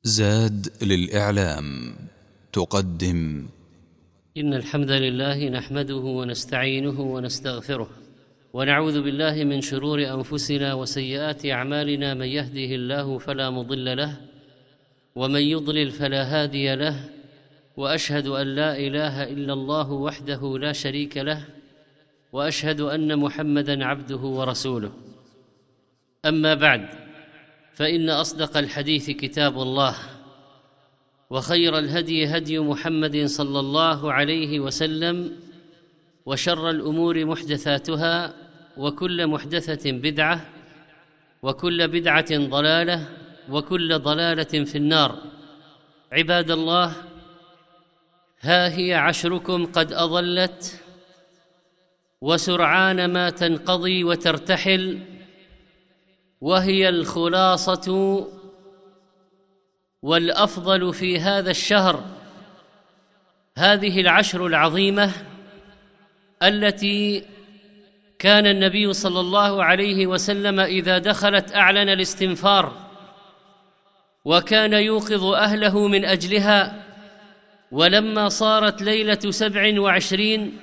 زاد للإعلام تقدم. إن الحمد لله نحمده ونستعينه ونستغفره ونعوذ بالله من شرور أنفسنا وسيئات أعمالنا. من يهده الله فلا مضل له ومن يضلل فلا هادي له، وأشهد أن لا إله إلا الله وحده لا شريك له، وأشهد أن محمدًا عبده ورسوله. أما بعد، فإن أصدق الحديث كتاب الله، وخير الهدي هدي محمد صلى الله عليه وسلم، وشر الأمور محدثاتها، وكل محدثة بدعة، وكل بدعة ضلالة، وكل ضلالة في النار. عباد الله، ها هي عشركم قد أضلت، وسرعان ما تنقضي وترتحل، وهي الخلاصة والأفضل في هذا الشهر. هذه العشر العظيمة التي كان النبي صلى الله عليه وسلم إذا دخلت أعلن الاستنفار، وكان يوقظ أهله من أجلها. ولما صارت ليلة 27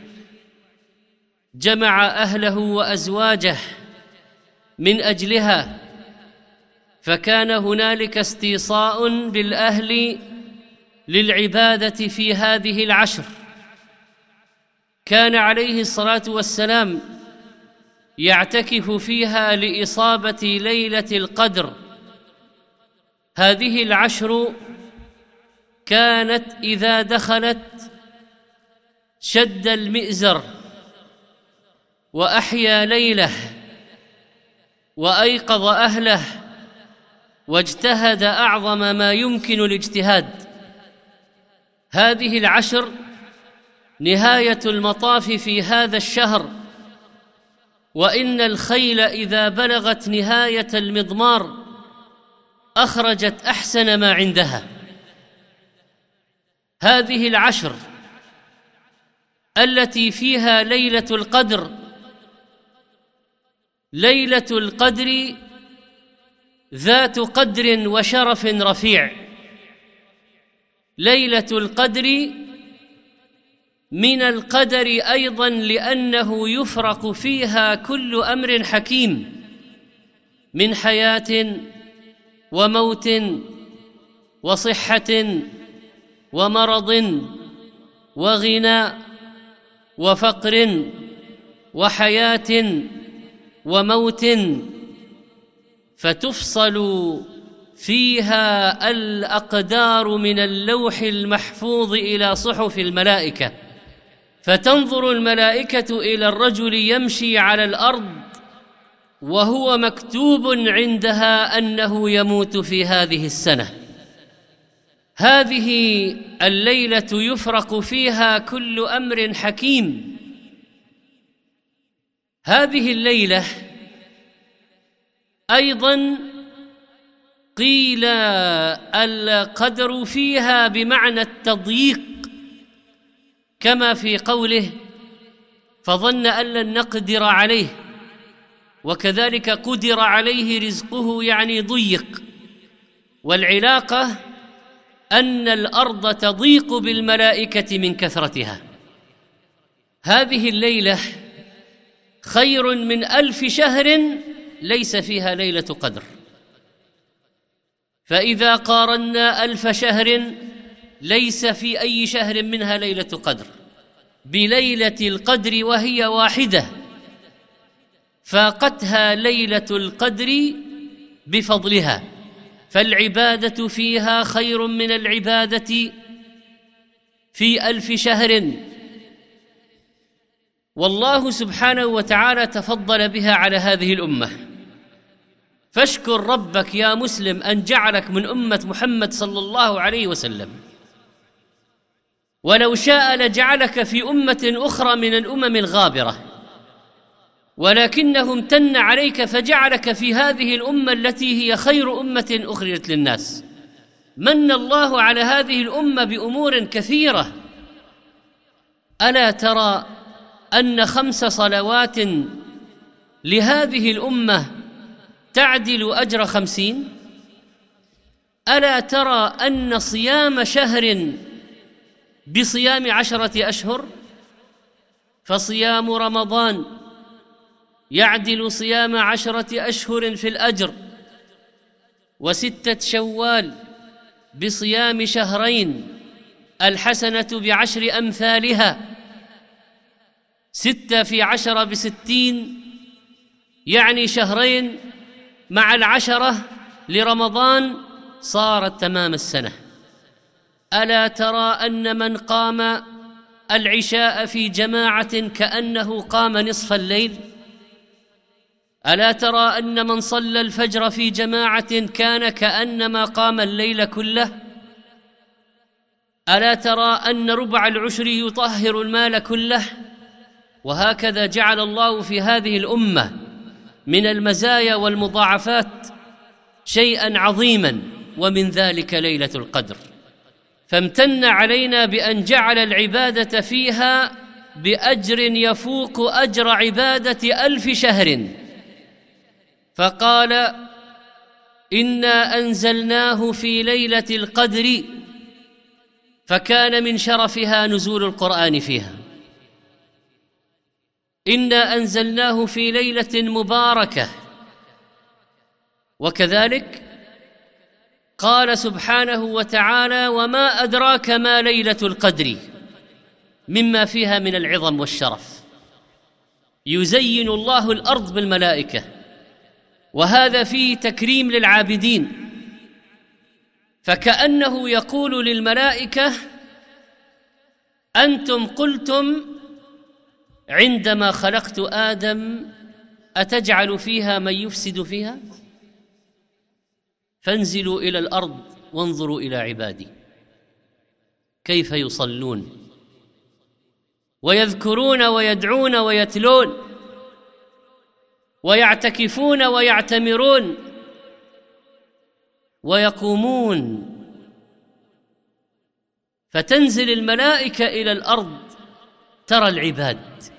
جمع أهله وأزواجه من أجلها، فكان هنالك استيصاء بالأهل للعبادة في هذه العشر. كان عليه الصلاة والسلام يعتكف فيها لإصابة ليلة القدر. هذه العشر كانت إذا دخلت شد المئزر وأحيا ليله وأيقظ أهله، واجتهد أعظم ما يمكن الاجتهاد. هذه العشر نهاية المطاف في هذا الشهر، وإن الخيل إذا بلغت نهاية المضمار أخرجت أحسن ما عندها. هذه العشر التي فيها ليلة القدر، ليلة القدر ذات قدر وشرف رفيع. ليلة القدر من القدر أيضاً لأنه يفرق فيها كل أمر حكيم، من حياة وموت وصحة ومرض وغنى وفقر وحياة وموت، فتفصل فيها الأقدار من اللوح المحفوظ إلى صحف الملائكة، فتنظر الملائكة إلى الرجل يمشي على الأرض وهو مكتوب عندها أنه يموت في هذه السنة. هذه الليلة يفرق فيها كل أمر حكيم. هذه الليلة أيضاً قيل القدر فيها بمعنى التضييق، كما في قوله فظن أن لن نقدر عليه، وكذلك قدر عليه رزقه، يعني ضيق. والعلاقة أن الأرض تضيق بالملائكة من كثرتها. هذه الليلة خير من 1000 شهر ليس فيها ليلة قدر. فإذا قارنا 1000 شهر ليس في أي شهر منها ليلة قدر بليلة القدر، وهي واحدة فاقتها ليلة القدر بفضلها. فالعبادة فيها خير من العبادة في 1000 شهر. والله سبحانه وتعالى تفضل بها على هذه الأمة. فاشكر ربك يا مسلم أن جعلك من أمة محمد صلى الله عليه وسلم، ولو شاء لجعلك في أمة أخرى من الأمم الغابرة، ولكنه امتن عليك فجعلك في هذه الأمة التي هي خير أمة أخرجت للناس. من الله على هذه الأمة بأمور كثيرة. ألا ترى أن 5 صلوات لهذه الأمة تعدل أجر 50؟ ألا ترى أن صيام شهر بصيام 10 أشهر؟ فصيام رمضان يعدل صيام 10 أشهر في الأجر، و6 شوال بصيام شهرين الحسنة ب10 أمثالها، 6 في 10 ب60، يعني شهرين مع 10 لرمضان صارت تمام السنة. ألا ترى أن من قام العشاء في جماعة كأنه قام نصف الليل؟ ألا ترى أن من صلى الفجر في جماعة كان كأنما قام الليل كله؟ ألا ترى أن ربع العشر يطهر المال كله؟ وهكذا جعل الله في هذه الأمة من المزايا والمضاعفات شيئا عظيما، ومن ذلك ليلة القدر. فامتن علينا بأن جعل العبادة فيها بأجر يفوق أجر عبادة 1000 شهر، فقال: إنا أنزلناه في ليلة القدر، فكان من شرفها نزول القرآن فيها. إنا أنزلناه في ليلة مباركة. وكذلك قال سبحانه وتعالى: وما أدراك ما ليلة القدر، مما فيها من العظم والشرف. يزين الله الأرض بالملائكة، وهذا فيه تكريم للعابدين، فكأنه يقول للملائكة: أنتم قلتم عندما خلقت آدم: أتجعل فيها من يفسد فيها؟ فانزلوا إلى الأرض وانظروا إلى عبادي كيف يصلون ويذكرون ويدعون ويتلون ويعتكفون ويعتمرون ويقومون. فتنزل الملائكة إلى الأرض ترى العباد،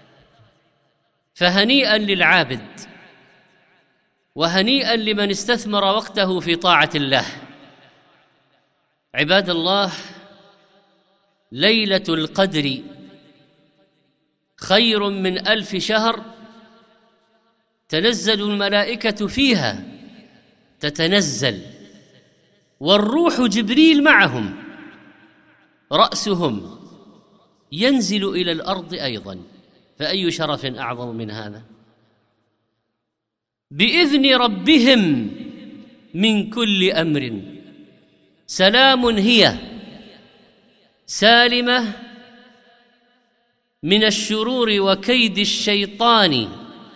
فهنيئا للعابد وهنيئا لمن استثمر وقته في طاعة الله. عباد الله، ليلة القدر خير من 1000 شهر تنزل الملائكة فيها، تتنزل والروح جبريل معهم، رأسهم ينزل إلى الأرض أيضا، فأي شرف أعظم من هذا؟ بإذن ربهم من كل أمر، سلام هي سالمة من الشرور وكيد الشيطان.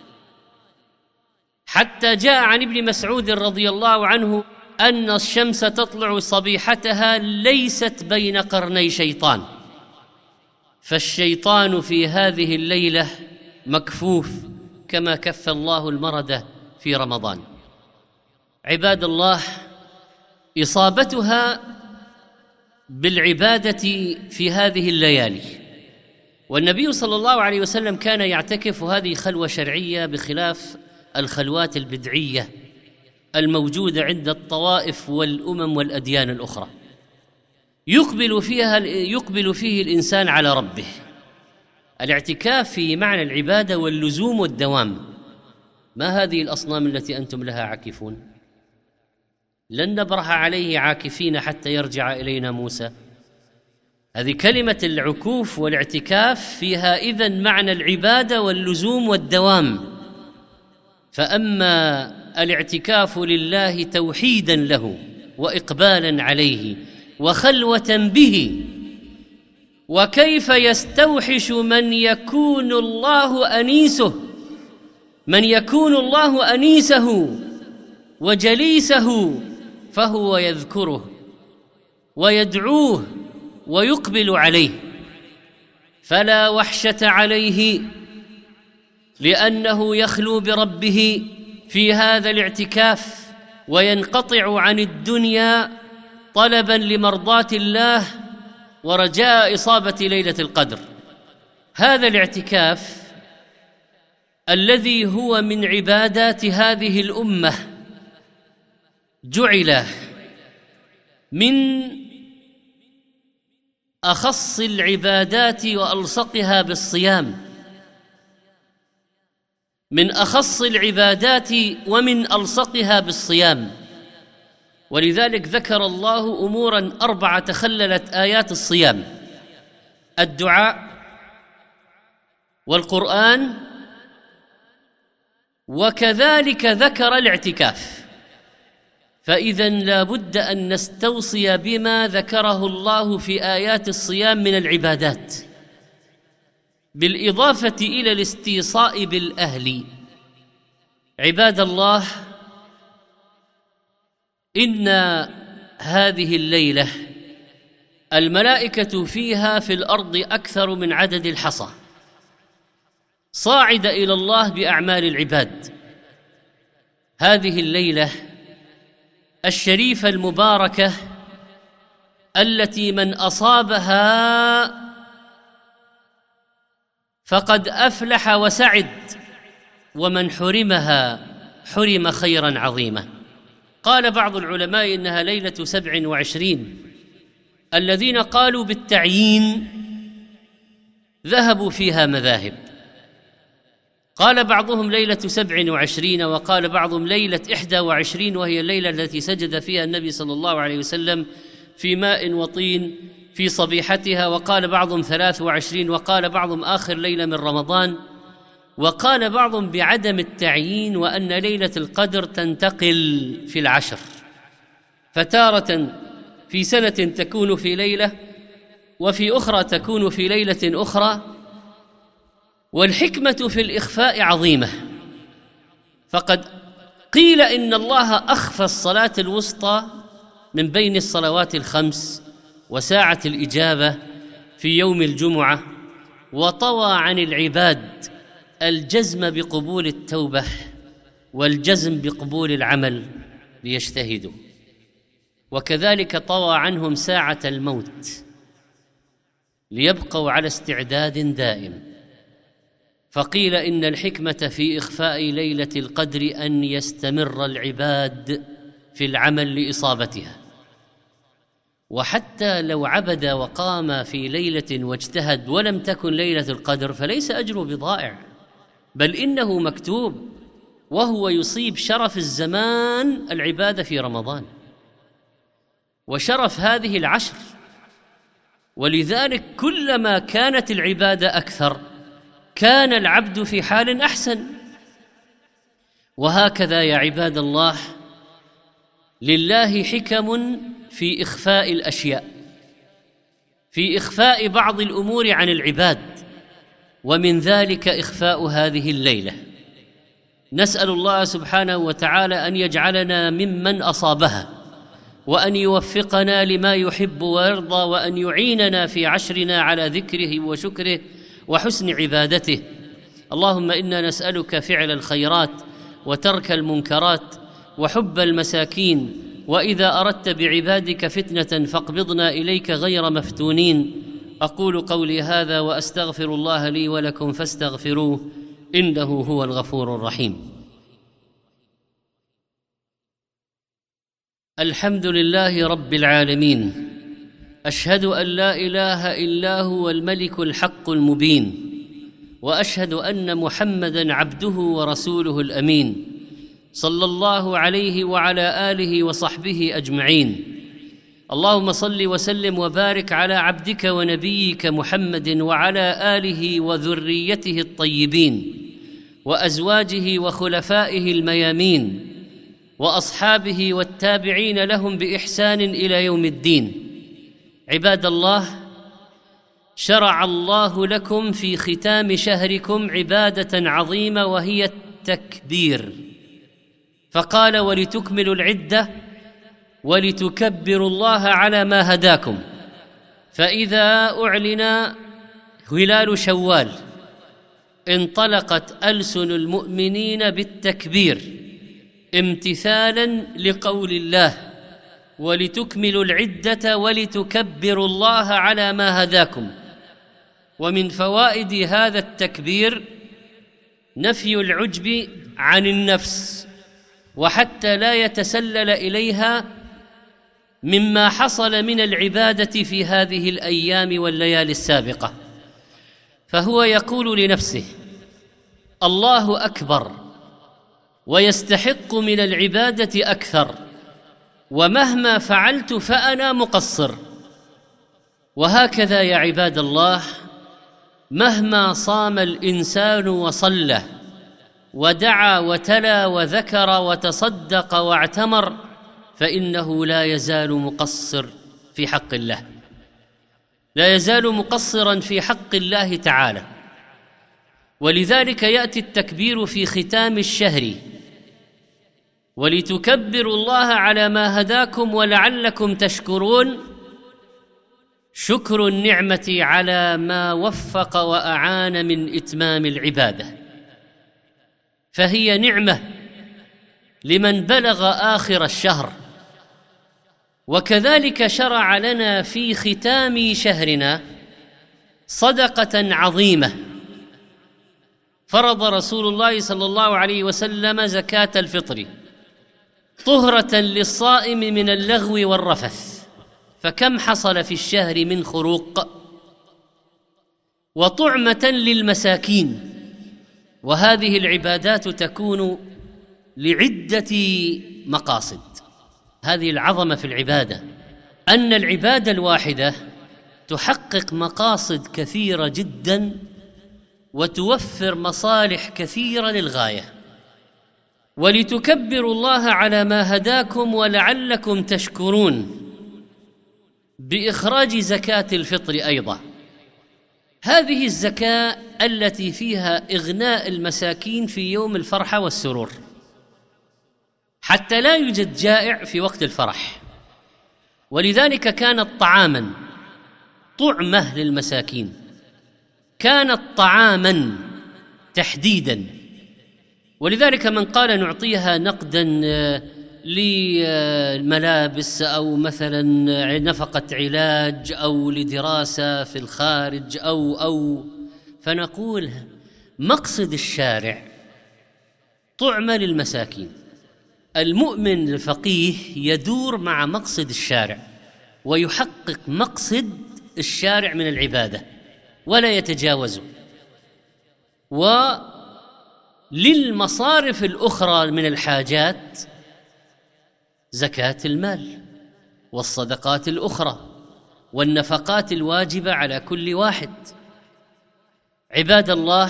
حتى جاء عن ابن مسعود رضي الله عنه أن الشمس تطلع صبيحتها ليست بين قرني شيطان، فالشيطان في هذه الليلة مكفوف كما كف الله المرض في رمضان. عباد الله، إصابتها بالعبادة في هذه الليالي، والنبي صلى الله عليه وسلم كان يعتكف، هذه خلوة شرعية بخلاف الخلوات البدعية الموجودة عند الطوائف والأمم والأديان الأخرى. يقبل فيه الإنسان على ربه. الاعتكاف في معنى العبادة واللزوم والدوام. ما هذه الأصنام التي أنتم لها عاكفون؟ لن نبرح عليه عاكفين حتى يرجع إلينا موسى. هذه كلمة العكوف والاعتكاف فيها إذن معنى العبادة واللزوم والدوام. فأما الاعتكاف لله توحيدا له وإقبالا عليه وخلوة به، وكيف يستوحش من يكون الله أنيسه وجليسه، فهو يذكره ويدعوه ويقبل عليه، فلا وحشة عليه، لأنه يخلو بربه في هذا الاعتكاف وينقطع عن الدنيا طلبا لمرضاة الله ورجاء إصابة ليلة القدر. هذا الاعتكاف الذي هو من عبادات هذه الأمة جعل من أخص العبادات وألصقها بالصيام، من أخص العبادات ومن ألصقها بالصيام. ولذلك ذكر الله أموراً 4 تخللت آيات الصيام: الدعاء والقرآن، وكذلك ذكر الاعتكاف. فإذا لا بد أن نستوصي بما ذكره الله في آيات الصيام من العبادات، بالإضافة إلى الاستيصاء بالأهل. عباد الله، إن هذه الليلة الملائكة فيها في الأرض أكثر من عدد الحصى، صاعدة إلى الله بأعمال العباد. هذه الليلة الشريفة المباركة التي من أصابها فقد أفلح وسعد، ومن حرمها حرم خيرا عظيما. قال بعض العلماء إنها ليلة 27. الذين قالوا بالتعيين ذهبوا فيها مذاهب، قال بعضهم ليلة 27، وقال بعضهم ليلة 21، وهي الليلة التي سجد فيها النبي صلى الله عليه وسلم في ماء وطين في صبيحتها، وقال بعضهم 23، وقال بعضهم آخر ليلة من رمضان، وقال بعضهم بعدم التعيين، وأن ليلة القدر تنتقل في العشر، فتارة في سنة تكون في ليلة، وفي أخرى تكون في ليلة أخرى. والحكمة في الإخفاء عظيمة، فقد قيل إن الله أخفى الصلاة الوسطى من بين الصلوات الخمس وساعة الإجابة في يوم الجمعة، وطوى عن العباد الجزم بقبول التوبة والجزم بقبول العمل ليجتهدوا، وكذلك طوى عنهم ساعة الموت ليبقوا على استعداد دائم. فقيل إن الحكمة في إخفاء ليلة القدر أن يستمر العباد في العمل لإصابتها، وحتى لو عبد وقام في ليلة واجتهد ولم تكن ليلة القدر فليس أجره بضائع، بل إنه مكتوب، وهو يصيب شرف الزمان العبادة في رمضان وشرف هذه العشر. ولذلك كلما كانت العبادة أكثر كان العبد في حال أحسن. وهكذا يا عباد الله، لله حكم في إخفاء الأشياء، في إخفاء بعض الأمور عن العباد، ومن ذلك إخفاء هذه الليلة. نسأل الله سبحانه وتعالى أن يجعلنا ممن أصابها، وأن يوفقنا لما يحب ويرضى، وأن يعيننا في عشرنا على ذكره وشكره وحسن عبادته. اللهم إنا نسألك فعل الخيرات وترك المنكرات وحب المساكين، وإذا أردت بعبادك فتنة فاقبضنا إليك غير مفتونين. أقول قولي هذا وأستغفر الله لي ولكم فاستغفروه، إنه هو الغفور الرحيم. الحمد لله رب العالمين، أشهد أن لا إله إلا هو الملك الحق المبين، وأشهد أن محمدًا عبده ورسوله الأمين، صلى الله عليه وعلى آله وصحبه أجمعين. اللهم صل وسلم وبارك على عبدك ونبيك محمد وعلى آله وذريته الطيبين، وأزواجه وخلفائه الميامين، وأصحابه والتابعين لهم بإحسان إلى يوم الدين. عباد الله، شرع الله لكم في ختام شهركم عبادة عظيمة وهي التكبير، فقال: ولتكملوا العدة ولتكبروا الله على ما هداكم. فإذا أعلن هلال شوال انطلقت ألسن المؤمنين بالتكبير امتثالا لقول الله: ولتكملوا العدة ولتكبروا الله على ما هداكم. ومن فوائد هذا التكبير نفي العجب عن النفس، وحتى لا يتسلل إليها مما حصل من العبادة في هذه الأيام والليالي السابقة، فهو يقول لنفسه: الله أكبر ويستحق من العبادة أكثر، ومهما فعلت فأنا مقصر. وهكذا يا عباد الله، مهما صام الإنسان وصلى ودعا وتلا وذكر وتصدق واعتمر، فإنه لا يزال مقصر في حق الله، لا يزال مقصرا في حق الله تعالى. ولذلك يأتي التكبير في ختام الشهر: ولتكبروا الله على ما هداكم ولعلكم تشكرون، شكر النعمة على ما وفق وأعان من إتمام العبادة، فهي نعمة لمن بلغ آخر الشهر. وكذلك شرع لنا في ختام شهرنا صدقة عظيمة، فرض رسول الله صلى الله عليه وسلم زكاة الفطر طهرة للصائم من اللغو والرفث. فكم حصل في الشهر من خروق، وطعمة للمساكين. وهذه العبادات تكون لعدة مقاصد. هذه العظمة في العبادة، أن العبادة الواحدة تحقق مقاصد كثيرة جدا وتوفر مصالح كثيرة للغاية. ولتكبروا الله على ما هداكم ولعلكم تشكرون، بإخراج زكاة الفطر أيضا. هذه الزكاة التي فيها إغناء المساكين في يوم الفرحة والسرور، حتى لا يوجد جائع في وقت الفرح. ولذلك كانت طعاما، طعمة للمساكين، كانت طعاما تحديدا. ولذلك من قال نعطيها نقدا للملابس أو مثلا نفقة علاج أو لدراسة في الخارج أو فنقول مقصد الشارع طعمة للمساكين. المؤمن الفقيه يدور مع مقصد الشارع ويحقق مقصد الشارع من العبادة ولا يتجاوزه. وللمصارف الأخرى من الحاجات زكاة المال والصدقات الأخرى والنفقات الواجبة على كل واحد. عباد الله،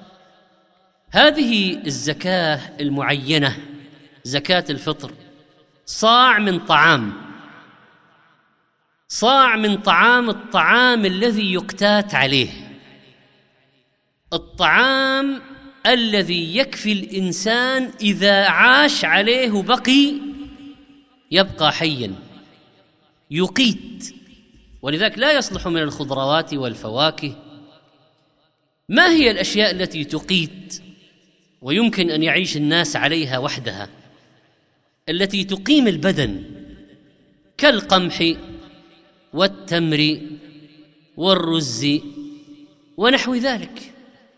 هذه الزكاة المعينة زكاة الفطر صاع من طعام، صاع من طعام، الطعام الذي يقتات عليه، الطعام الذي يكفي الإنسان إذا عاش عليه وبقي يبقى حيا يقيت. ولذلك لا يصلح من الخضروات والفواكه. ما هي الأشياء التي تقيت ويمكن أن يعيش الناس عليها وحدها، التي تقيم البدن؟ كالقمح والتمر والرز ونحو ذلك.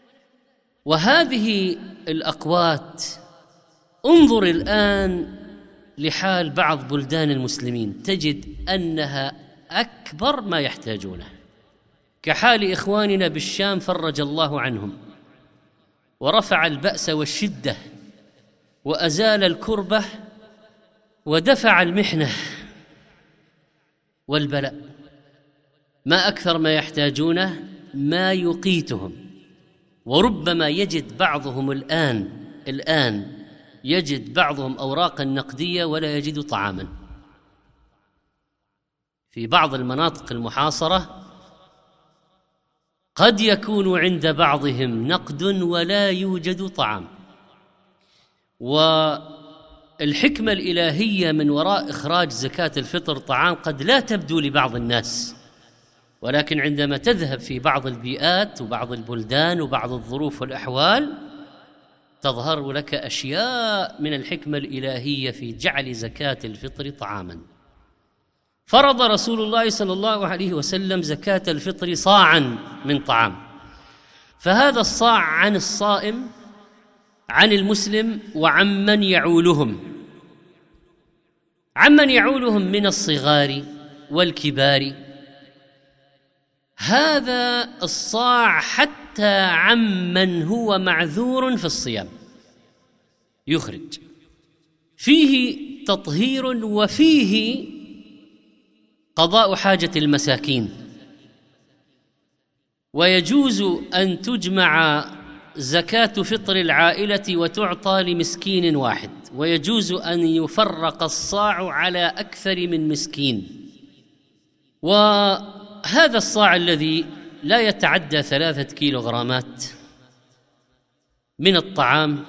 وهذه الأقوات، انظر الآن لحال بعض بلدان المسلمين تجد أنها أكبر ما يحتاجونه، كحال إخواننا بالشام فرج الله عنهم ورفع البأس والشدة وأزال الكربة ودفع المحنة والبلاء. ما أكثر ما يحتاجونه ما يقيتهم. وربما يجد بعضهم الآن يجد بعضهم أوراقا نقدية ولا يجد طعاما. في بعض المناطق المحاصرة قد يكون عند بعضهم نقد ولا يوجد طعام. والحكمة الإلهية من وراء إخراج زكاة الفطر طعام قد لا تبدو لبعض الناس، ولكن عندما تذهب في بعض البيئات وبعض البلدان وبعض الظروف والأحوال تظهر لك أشياء من الحكمة الإلهية في جعل زكاة الفطر طعاما. فرض رسول الله صلى الله عليه وسلم زكاة الفطر صاعا من طعام، فهذا الصاع عن الصائم، عن المسلم، وعن من يعولهم. عمن يعولهم من الصغار والكبار. هذا الصاع حتى عمن هو معذور في الصيام يخرج، فيه تطهير وفيه قضاء حاجة المساكين. ويجوز أن تجمع زكاة فطر العائلة وتعطى لمسكين واحد، ويجوز أن يفرق الصاع على أكثر من مسكين. وهذا الصاع الذي لا يتعدى 3 كيلوغرامات من الطعام،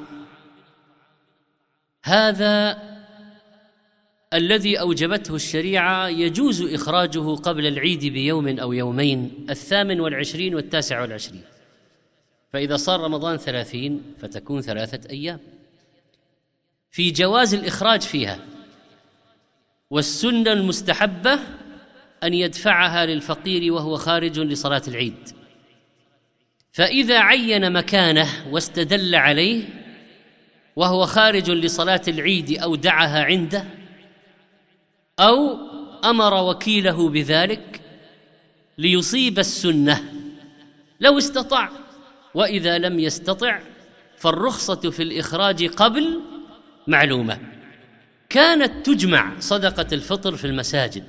هذا الذي أوجبته الشريعة يجوز إخراجه قبل العيد بيوم أو يومين، 28 و29. فإذا صار رمضان 30 فتكون 3 أيام، في جواز الإخراج فيها. والسنة المستحبة أن يدفعها للفقير وهو خارج لصلاة العيد، فإذا عين مكانه واستدل عليه وهو خارج لصلاة العيد أودعها عنده أو أمر وكيله بذلك ليصيب السنة لو استطاع. وإذا لم يستطع فالرخصة في الإخراج قبل معلومة. كانت تجمع صدقة الفطر في المساجد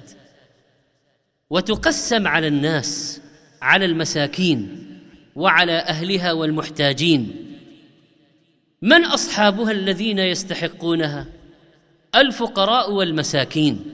وتقسم على الناس، على المساكين وعلى أهلها والمحتاجين. من أصحابها الذين يستحقونها؟ الفقراء والمساكين.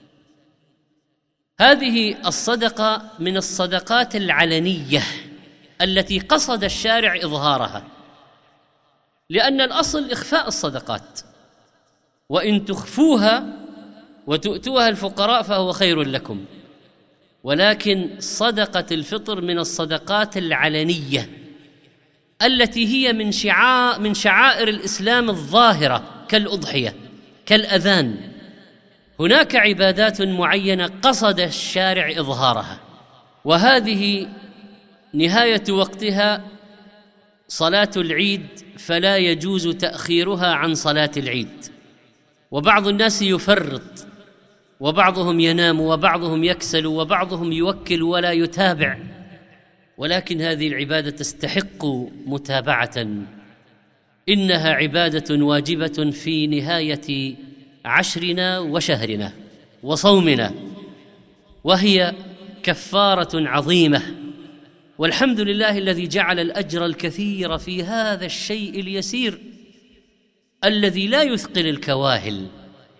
هذه الصدقة من الصدقات العلنية التي قصد الشارع إظهارها، لأن الأصل إخفاء الصدقات، وإن تخفوها وتؤتوها الفقراء فهو خير لكم. ولكن صدقة الفطر من الصدقات العلنية التي هي من شعائر الإسلام الظاهرة، كالأضحية، كالأذان. هناك عبادات معينة قصد الشارع إظهارها، وهذه نهاية وقتها صلاة العيد، فلا يجوز تأخيرها عن صلاة العيد. وبعض الناس يفرط، وبعضهم ينام، وبعضهم يكسل، وبعضهم يوكل ولا يتابع، ولكن هذه العبادة تستحق متابعة. إنها عبادة واجبة في نهاية عشرنا وشهرنا وصومنا، وهي كفارة عظيمة. والحمد لله الذي جعل الأجر الكثير في هذا الشيء اليسير الذي لا يثقل الكواهل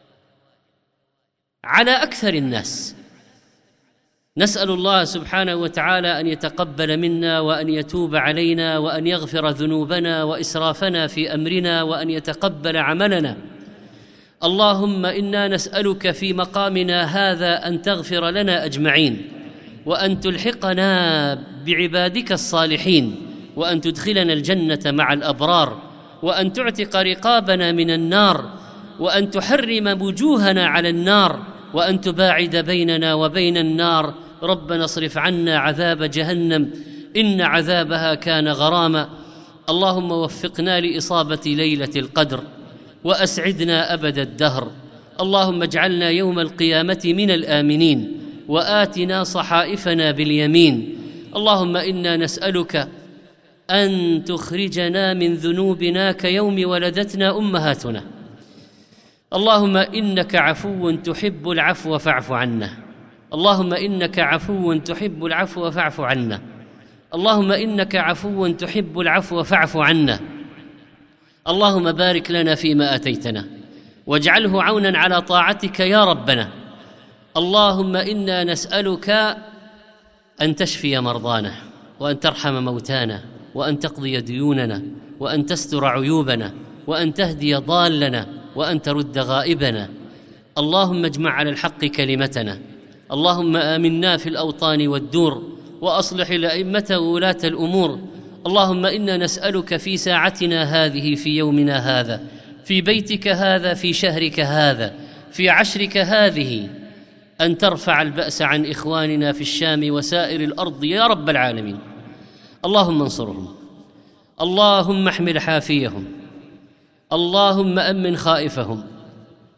على أكثر الناس. نسأل الله سبحانه وتعالى أن يتقبل منا وأن يتوب علينا وأن يغفر ذنوبنا وإسرافنا في أمرنا وأن يتقبل عملنا. اللهم إنا نسألك في مقامنا هذا أن تغفر لنا أجمعين، وأن تلحقنا بعبادك الصالحين، وأن تدخلنا الجنة مع الأبرار، وأن تعتق رقابنا من النار، وأن تحرم وجوهنا على النار، وأن تباعد بيننا وبين النار. ربنا اصرف عنا عذاب جهنم إن عذابها كان غراما. اللهم وفقنا لإصابة ليلة القدر وأسعدنا أبد الدهر. اللهم اجعلنا يوم القيامة من الآمنين، وآتنا صحائفنا باليمين. اللهم إنا نسألك أن تخرجنا من ذنوبنا كيوم ولدتنا أمهاتنا. اللهم إنك عفو تحب العفو فاعف عنا. اللهم إنك عفو تحب العفو فاعف عنا. اللهم إنك عفو تحب العفو فاعف عنا. اللهم بارك لنا فيما آتيتنا واجعله عونا على طاعتك يا ربنا. اللهم إنا نسألك أن تشفي مرضانا، وأن ترحم موتانا، وأن تقضي ديوننا، وأن تستر عيوبنا، وأن تهدي ضالنا، وأن ترد غائبنا. اللهم اجمع على الحق كلمتنا. اللهم آمنا في الأوطان والدور، وأصلح الأئمة وولاة الأمور. اللهم إنا نسألك في ساعتنا هذه، في يومنا هذا، في بيتك هذا، في شهرك هذا، في عشرك هذه، أن ترفع البأس عن إخواننا في الشام وسائر الأرض يا رب العالمين. اللهم انصرهم، اللهم احمل حافيهم، اللهم أمن خائفهم،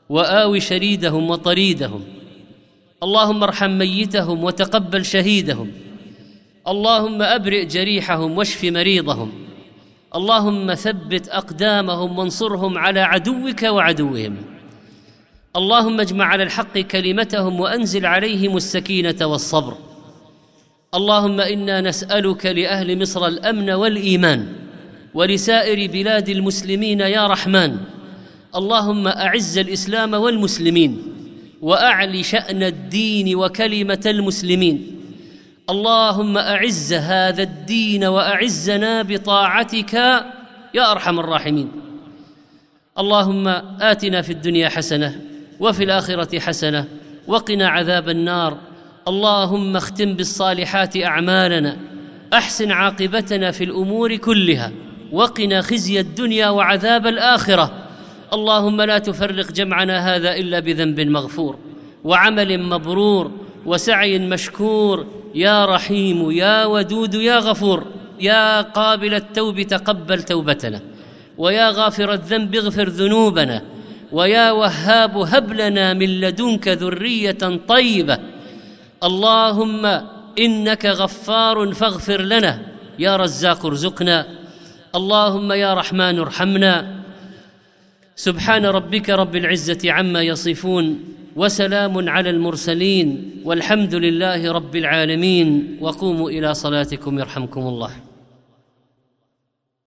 وآو شريدهم وطريدهم. اللهم ارحم ميتهم وتقبل شهيدهم. اللهم أبرئ جريحهم واشف مريضهم. اللهم ثبت أقدامهم وانصرهم على عدوك وعدوهم. اللهم اجمع على الحق كلمتهم وأنزل عليهم السكينة والصبر. اللهم إنا نسألك لأهل مصر الأمن والإيمان ولسائر بلاد المسلمين يا رحمن. اللهم أعز الإسلام والمسلمين وأعل شأن الدين وكلمة المسلمين. اللهم أعز هذا الدين وأعزنا بطاعتك يا أرحم الراحمين. اللهم آتنا في الدنيا حسنة وفي الآخرة حسنة وقنا عذاب النار. اللهم اختم بالصالحات أعمالنا، أحسن عاقبتنا في الأمور كلها، وقنا خزي الدنيا وعذاب الآخرة. اللهم لا تفرق جمعنا هذا إلا بذنب مغفور وعمل مبرور وسعي مشكور. يا رحيم يا ودود يا غفور، يا قابل التوب تقبل توبتنا، ويا غافر الذنب اغفر ذنوبنا، ويا وهاب هب لنا من لدنك ذرية طيبة. اللهم إنك غفار فاغفر لنا، يا رزاق ارزقنا. اللهم يا رحمن ارحمنا. سبحان ربك رب العزة عما يصفون، وسلام على المرسلين، والحمد لله رب العالمين. وقوموا إلى صلاتكم يرحمكم الله.